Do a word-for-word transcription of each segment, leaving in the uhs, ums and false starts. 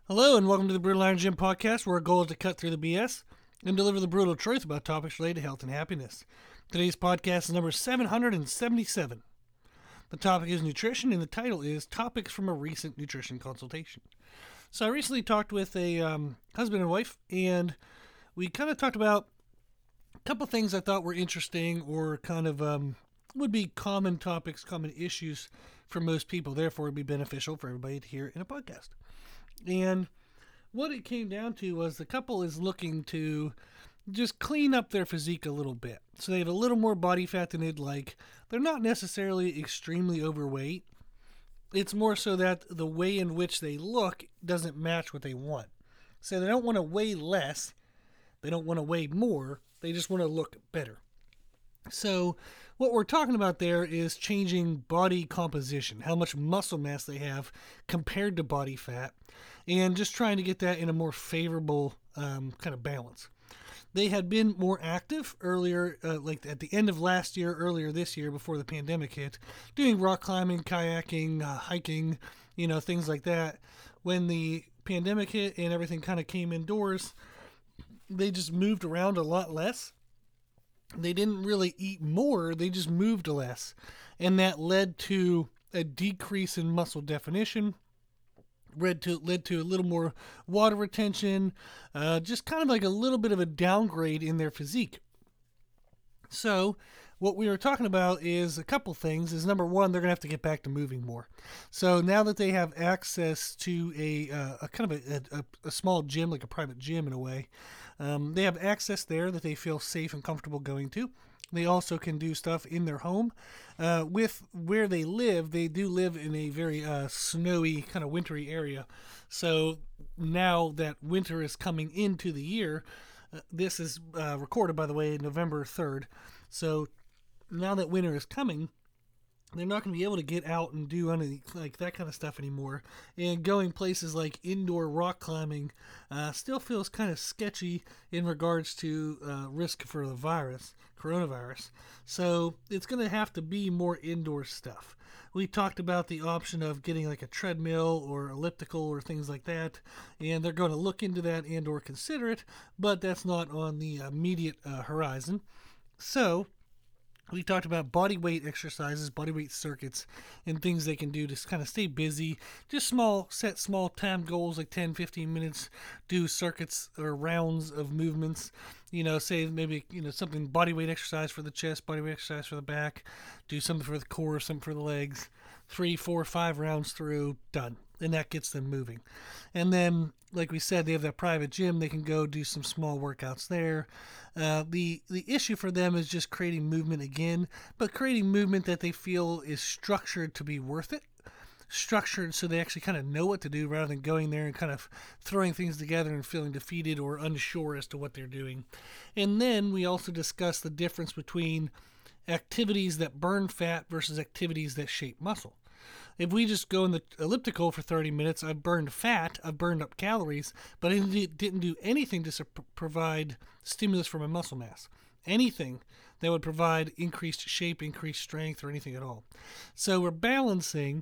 Hello and welcome to the Brutal Iron Gym podcast, where our goal is to cut through the B S and deliver the brutal truth about topics related to health and happiness. Today's podcast is number seven hundred seventy-seven. The topic is nutrition, and the title is Topics from a Recent Nutrition Consultation. So I recently talked with a um, husband and wife, and we kind of talked about a couple things I thought were interesting or kind of um, would be common topics, common issues for most people. Therefore, it would be beneficial for everybody to hear in a podcast. And what it came down to was the couple is looking to just clean up their physique a little bit. So they have a little more body fat than they'd like. They're not necessarily extremely overweight. It's more so that the way in which they look doesn't match what they want. So they don't want to weigh less. They don't want to weigh more. They just want to look better. So what we're talking about there is changing body composition, how much muscle mass they have compared to body fat, and just trying to get that in a more favorable um, kind of balance. They had been more active earlier, uh, like at the end of last year, earlier this year, before the pandemic hit, doing rock climbing, kayaking, uh, hiking, you know, things like that. When the pandemic hit and everything kind of came indoors, they just moved around a lot less. They didn't really eat more, they just moved less. And that led to a decrease in muscle definition, led to, led to a little more water retention, uh, just kind of like a little bit of a downgrade in their physique. So what we were talking about is a couple things. Is number one, they're going to have to get back to moving more. So now that they have access to a, uh, a kind of a, a, a small gym, like a private gym in a way, um, they have access there that they feel safe and comfortable going to. They also can do stuff in their home. Uh, with where they live, they do live in a very uh, snowy, kind of wintry area. So now that winter is coming into the year, uh, this is uh, recorded, by the way, November third. So now that winter is coming, they're not going to be able to get out and do any like that kind of stuff anymore. And going places like indoor rock climbing uh, still feels kind of sketchy in regards to uh, risk for the virus, coronavirus. So it's going to have to be more indoor stuff. We talked about the option of getting like a treadmill or elliptical or things like that, and they're going to look into that and or consider it, but that's not on the immediate uh, horizon. So we talked about body weight exercises, body weight circuits, and things they can do to kind of stay busy. Just small, set small time goals like ten, fifteen minutes, do circuits or rounds of movements. You know, say maybe, you know, something body weight exercise for the chest, body weight exercise for the back, do something for the core, something for the legs. Three, four, five rounds through, done. And that gets them moving. And then, like we said, they have that private gym. They can go do some small workouts there. Uh, the the issue for them is just creating movement again, but creating movement that they feel is structured to be worth it. Structured so they actually kind of know what to do rather than going there and kind of throwing things together and feeling defeated or unsure as to what they're doing. And then we also discuss the difference between activities that burn fat versus activities that shape muscle. If we just go in the elliptical for thirty minutes, I've burned fat, I've burned up calories, but I didn't do anything to provide stimulus for my muscle mass. Anything that would provide increased shape, increased strength, or anything at all. So we're balancing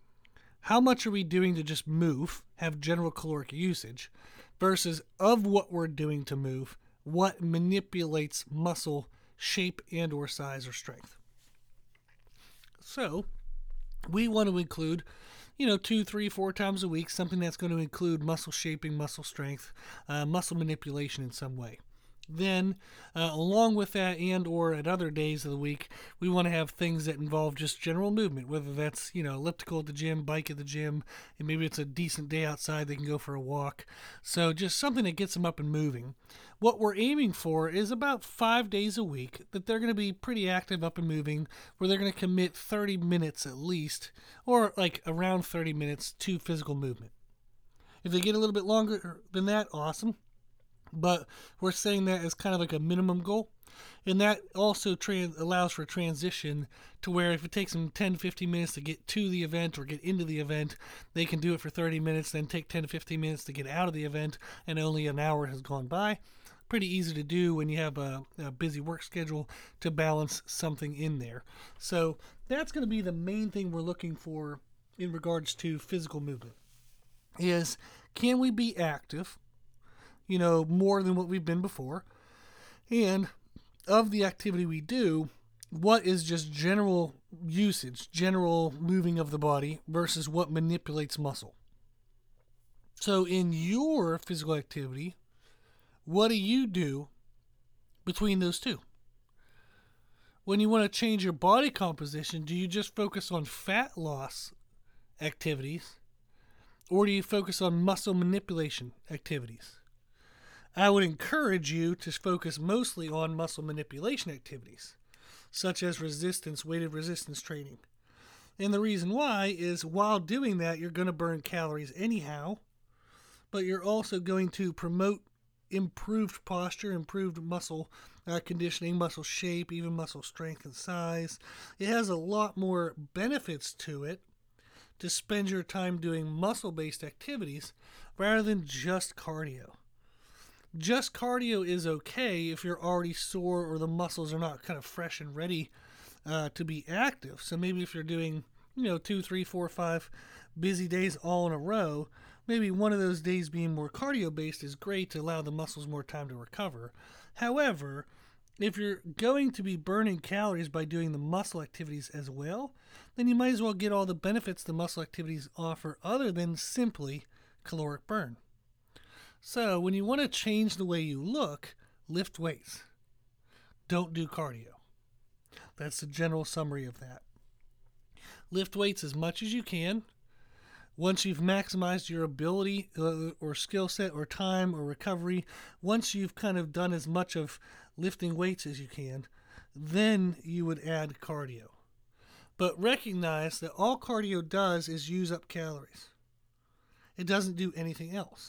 how much are we doing to just move, have general caloric usage, versus of what we're doing to move, what manipulates muscle shape and or size or strength. So we want to include, you know, two, three, four times a week, something that's going to include muscle shaping, muscle strength, uh, muscle manipulation in some way. Then, uh, along with that and or at other days of the week, we want to have things that involve just general movement, whether that's, you know, elliptical at the gym, bike at the gym, and maybe it's a decent day outside, they can go for a walk. So just something that gets them up and moving. What we're aiming for is about five days a week that they're going to be pretty active, up and moving, where they're going to commit thirty minutes at least, or like around thirty minutes to physical movement. If they get a little bit longer than that, awesome. But we're saying that as kind of like a minimum goal. And that also trans- allows for a transition to where if it takes them ten to fifteen minutes to get to the event or get into the event, they can do it for thirty minutes, then take ten to fifteen minutes to get out of the event, and only an hour has gone by. Pretty easy to do when you have a, a busy work schedule to balance something in there. So that's going to be the main thing we're looking for in regards to physical movement. is, can we be active, you know, more than what we've been before? And of the activity we do, what is just general usage, general moving of the body versus what manipulates muscle? So in your physical activity, what do you do between those two? When you want to change your body composition, do you just focus on fat loss activities, or do you focus on muscle manipulation activities? I would encourage you to focus mostly on muscle manipulation activities, such as resistance, weighted resistance training. And the reason why is while doing that, you're going to burn calories anyhow, but you're also going to promote improved posture, improved muscle uh, conditioning, muscle shape, even muscle strength and size. It has a lot more benefits to it to spend your time doing muscle-based activities rather than just cardio. Just cardio is okay if you're already sore or the muscles are not kind of fresh and ready uh, to be active. So maybe if you're doing, you know, two, three, four, five busy days all in a row, maybe one of those days being more cardio-based is great to allow the muscles more time to recover. However, if you're going to be burning calories by doing the muscle activities as well, then you might as well get all the benefits the muscle activities offer other than simply caloric burn. So when you want to change the way you look, lift weights. Don't do cardio. That's the general summary of that. Lift weights as much as you can. Once you've maximized your ability uh, or skill set or time or recovery, once you've kind of done as much of lifting weights as you can, then you would add cardio. But recognize that all cardio does is use up calories. It doesn't do anything else.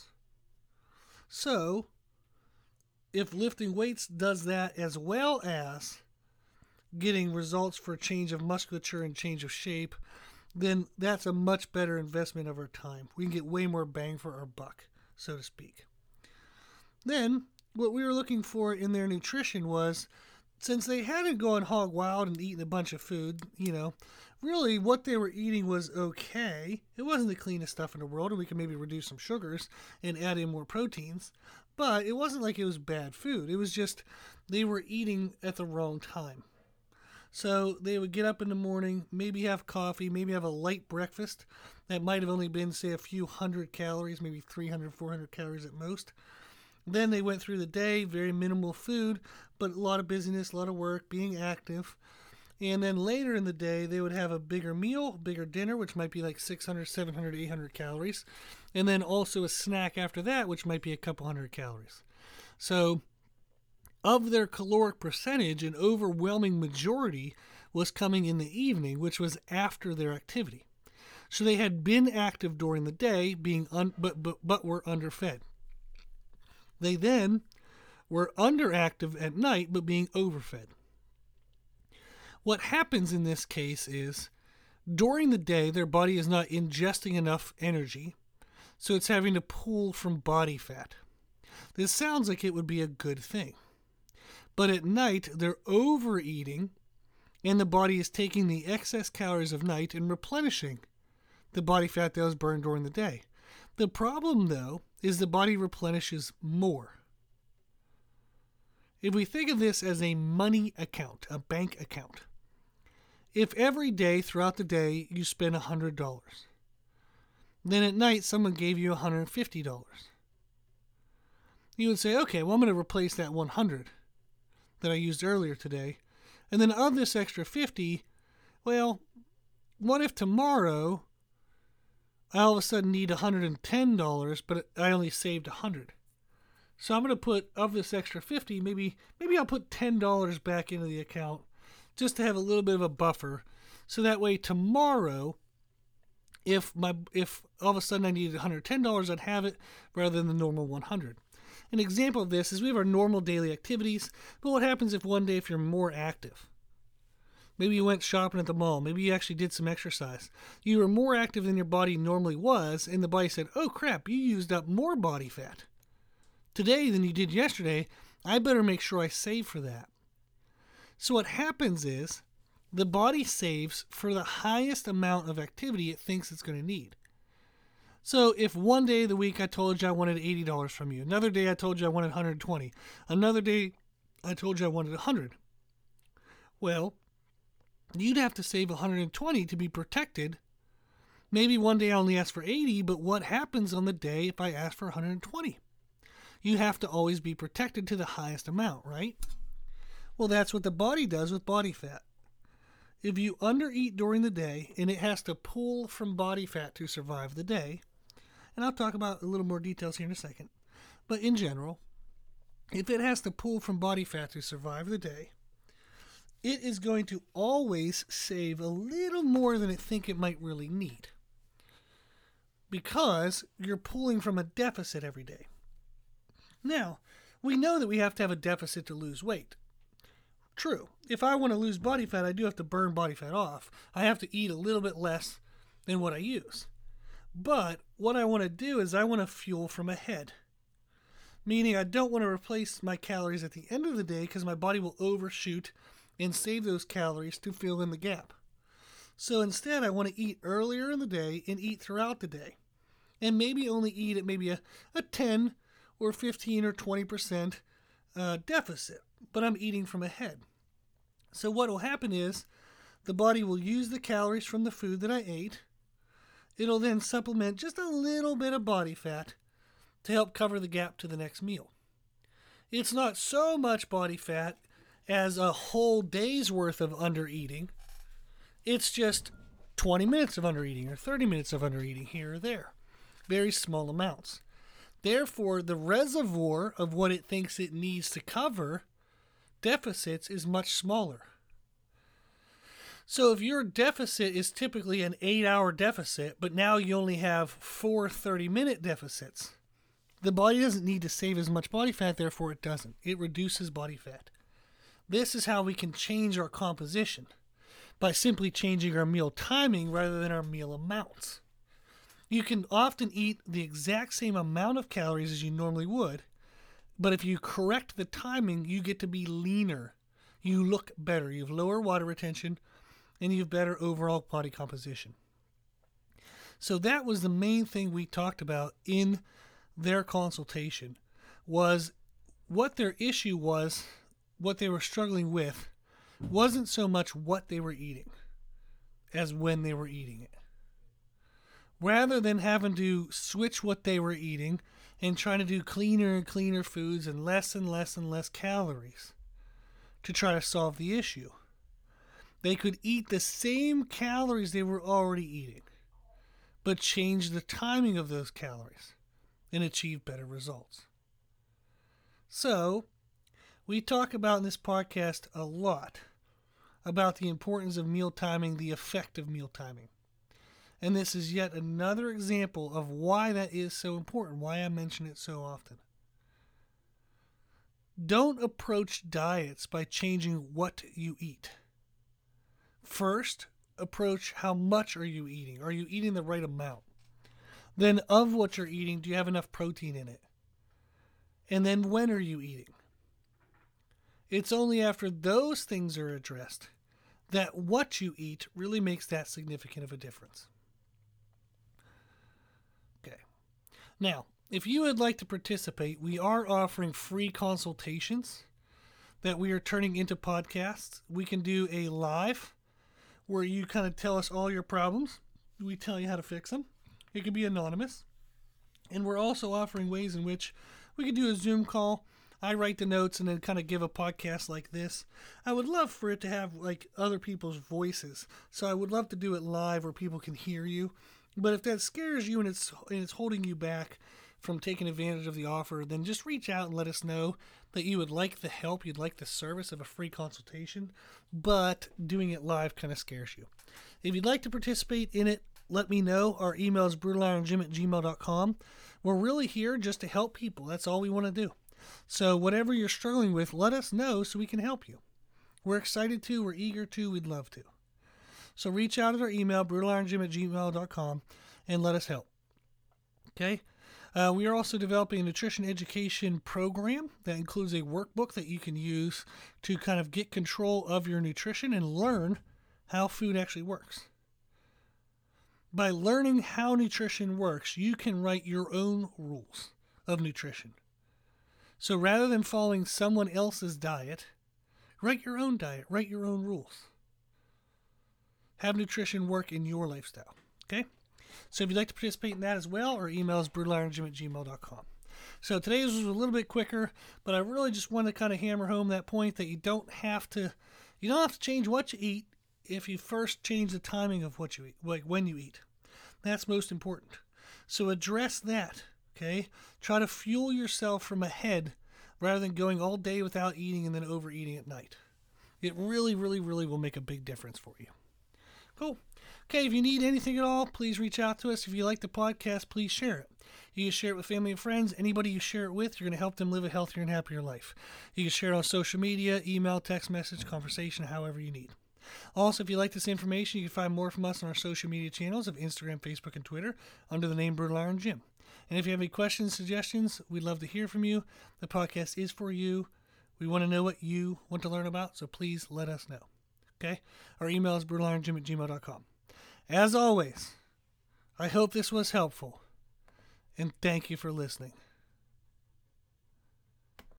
So, if lifting weights does that as well as getting results for change of musculature and change of shape, then that's a much better investment of our time. We can get way more bang for our buck, so to speak. Then, what we were looking for in their nutrition was, since they hadn't gone hog wild and eaten a bunch of food, you know, really what they were eating was okay. It wasn't the cleanest stuff in the world, and we could maybe reduce some sugars and add in more proteins, but it wasn't like it was bad food. It was just they were eating at the wrong time. So they would get up in the morning, maybe have coffee, maybe have a light breakfast that might have only been, say, a few hundred calories, maybe three hundred, four hundred calories at most. Then they went through the day, very minimal food, but a lot of busyness, a lot of work, being active. And then later in the day, they would have a bigger meal, bigger dinner, which might be like six hundred, seven hundred, eight hundred calories. And then also a snack after that, which might be a couple hundred calories. So of their caloric percentage, an overwhelming majority was coming in the evening, which was after their activity. So they had been active during the day, being un- but, but, but were underfed. They then were underactive at night, but being overfed. What happens in this case is, during the day, their body is not ingesting enough energy, so it's having to pull from body fat. This sounds like it would be a good thing. But at night, they're overeating, and the body is taking the excess calories of night and replenishing the body fat that was burned during the day. The problem, though, is the body replenishes more. If we think of this as a money account, a bank account, if every day throughout the day you spend one hundred dollars, then at night someone gave you one hundred fifty dollars, you would say, okay, well, I'm going to replace that one hundred dollars that I used earlier today, and then of this extra fifty, well, what if tomorrow I all of a sudden need one hundred ten dollars, but I only saved one hundred dollars? So I'm going to put, of this extra fifty, maybe maybe I'll put ten dollars back into the account just to have a little bit of a buffer, so that way tomorrow, if my if all of a sudden I needed one hundred ten dollars, I'd have it rather than the normal one hundred dollars. An example of this is we have our normal daily activities, but what happens if one day if you're more active? Maybe you went shopping at the mall. Maybe you actually did some exercise. You were more active than your body normally was, and the body said, oh crap, you used up more body fat today than you did yesterday. I better make sure I save for that. So what happens is the body saves for the highest amount of activity it thinks it's going to need. So if one day of the week I told you I wanted eighty dollars from you, another day I told you I wanted one hundred twenty dollars, another day I told you I wanted one hundred dollars, well, you'd have to save one hundred twenty dollars to be protected. Maybe one day I only ask for eighty, but what happens on the day if I ask for one hundred twenty? You have to always be protected to the highest amount, right? Well, that's what the body does with body fat. If you undereat during the day and it has to pull from body fat to survive the day, and I'll talk about a little more details here in a second, but in general, if it has to pull from body fat to survive the day, it is going to always save a little more than it think it might really need, because you're pulling from a deficit every day. Now, we know that we have to have a deficit to lose weight. True. If I want to lose body fat, I do have to burn body fat off. I have to eat a little bit less than what I use. But what I want to do is I want to fuel from ahead. Meaning I don't want to replace my calories at the end of the day because my body will overshoot and save those calories to fill in the gap. So instead, I want to eat earlier in the day and eat throughout the day. And maybe only eat at maybe a, a ten or fifteen or twenty percent uh, deficit. But I'm eating from ahead. So what will happen is the body will use the calories from the food that I ate. It'll then supplement just a little bit of body fat to help cover the gap to the next meal. It's not so much body fat as a whole day's worth of undereating. It's just twenty minutes of undereating or thirty minutes of undereating here or there. Very small amounts. Therefore, the reservoir of what it thinks it needs to cover deficits is much smaller. So if your deficit is typically an eight-hour deficit, but now you only have four thirty-minute deficits, the body doesn't need to save as much body fat, therefore it doesn't. It reduces body fat. This is how we can change our composition, by simply changing our meal timing rather than our meal amounts. You can often eat the exact same amount of calories as you normally would, but if you correct the timing, you get to be leaner. You look better. You have lower water retention, and you have better overall body composition. So that was the main thing we talked about in their consultation, was what their issue was, what they were struggling with, wasn't so much what they were eating as when they were eating it. Rather than having to switch what they were eating and trying to do cleaner and cleaner foods and less and less and less calories to try to solve the issue, they could eat the same calories they were already eating, but change the timing of those calories and achieve better results. So, we talk about in this podcast a lot about the importance of meal timing, the effect of meal timing. And this is yet another example of why that is so important, why I mention it so often. Don't approach diets by changing what you eat. First, approach how much are you eating? Are you eating the right amount? Then of what you're eating, do you have enough protein in it? And then when are you eating? It's only after those things are addressed that what you eat really makes that significant of a difference. Okay. Now, if you would like to participate, we are offering free consultations that we are turning into podcasts. We can do a live where you kind of tell us all your problems. We tell you how to fix them. It can be anonymous. And we're also offering ways in which we can do a Zoom call. I write the notes and then kind of give a podcast like this. I would love for it to have like other people's voices. So I would love to do it live where people can hear you. But if that scares you and it's and it's holding you back from taking advantage of the offer, then just reach out and let us know that you would like the help, you'd like the service of a free consultation, but doing it live kind of scares you. If you'd like to participate in it, let me know. Our email is brutal iron gym at gmail dot com. We're really here just to help people. That's all we want to do. So whatever you're struggling with, let us know so we can help you. We're excited to, we're eager to, we'd love to. So reach out at our email, brutal iron gym at gmail dot com, and let us help. Okay? Uh, we are also developing a nutrition education program that includes a workbook that you can use to kind of get control of your nutrition and learn how food actually works. by learning how nutrition works, you can write your own rules of nutrition. So rather than following someone else's diet, write your own diet, write your own rules. Have nutrition work in your lifestyle. Okay? So if you'd like to participate in that as well, our email is brutal iron gym at gmail dot com. So today's was a little bit quicker, but I really just wanted to kind of hammer home that point that you don't have to you don't have to change what you eat if you first change the timing of what you eat, like when you eat. That's most important. So address that, okay? Try to fuel yourself from ahead rather than going all day without eating and then overeating at night. It really, really, really will make a big difference for you. Cool. Okay, if you need anything at all, please reach out to us. If you like the podcast, please share it. You can share it with family and friends. Anybody you share it with, you're going to help them live a healthier and happier life. You can share it on social media, email, text message, conversation, however you need. Also, if you like this information, you can find more from us on our social media channels of Instagram, Facebook, and Twitter under the name Brutal Iron Gym. And if you have any questions, suggestions, we'd love to hear from you. The podcast is for you. We want to know what you want to learn about, so please let us know. Okay? Our email is brutal iron gym at gmail dot com. As always, I hope this was helpful, and thank you for listening.